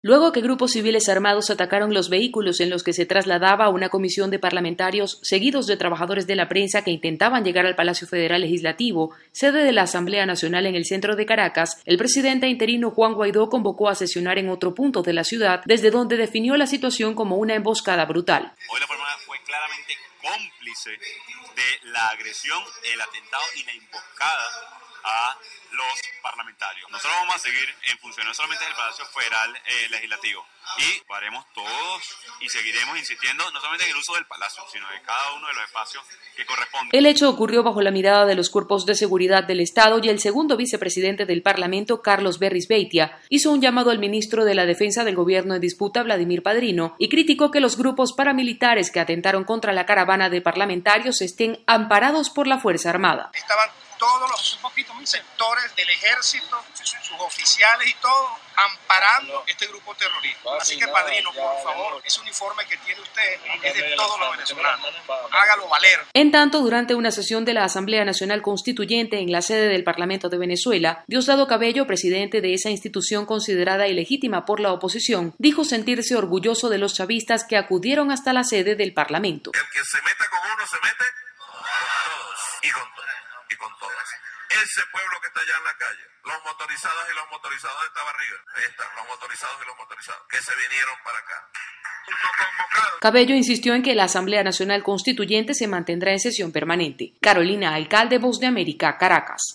Luego que grupos civiles armados atacaron los vehículos en los que se trasladaba una comisión de parlamentarios seguidos de trabajadores de la prensa que intentaban llegar al Palacio Federal Legislativo, sede de la Asamblea Nacional en el centro de Caracas, el presidente interino Juan Guaidó convocó a sesionar en otro punto de la ciudad, desde donde definió la situación como una emboscada brutal. Hoy la forma fue claramente cómplice de la agresión, el atentado y la emboscada a los parlamentarios. Nosotros vamos a seguir en función no solamente del Palacio Federal Legislativo, y lo haremos todos y seguiremos insistiendo no solamente en el uso del Palacio, sino de cada uno de los espacios que corresponden. El hecho ocurrió bajo la mirada de los cuerpos de seguridad del Estado, y el segundo vicepresidente del Parlamento, Carlos Berris Beitia, hizo un llamado al ministro de la Defensa del Gobierno en disputa, Vladimir Padrino, y criticó que los grupos paramilitares que atentaron contra la caravana de parlamentarios estén amparados por la Fuerza Armada. Estaban todos los sectores del ejército, sus oficiales y todo, amparando este grupo terrorista. Así que, Padrino, por favor, ese uniforme que tiene usted es de todos los venezolanos. Hágalo valer. En tanto, durante una sesión de la Asamblea Nacional Constituyente en la sede del Parlamento de Venezuela, Diosdado Cabello, presidente de esa institución considerada ilegítima por la oposición, dijo sentirse orgulloso de los chavistas que acudieron hasta la sede del Parlamento. El que se meta con uno se mete con todos y con todas. Ese pueblo que está allá en la calle, los motorizados y los motorizados de esta barriga, ahí están, los motorizados y los motorizados, que se vinieron para acá. Cabello insistió en que la Asamblea Nacional Constituyente se mantendrá en sesión permanente. Carolina Alcalde, Voz de América, Caracas.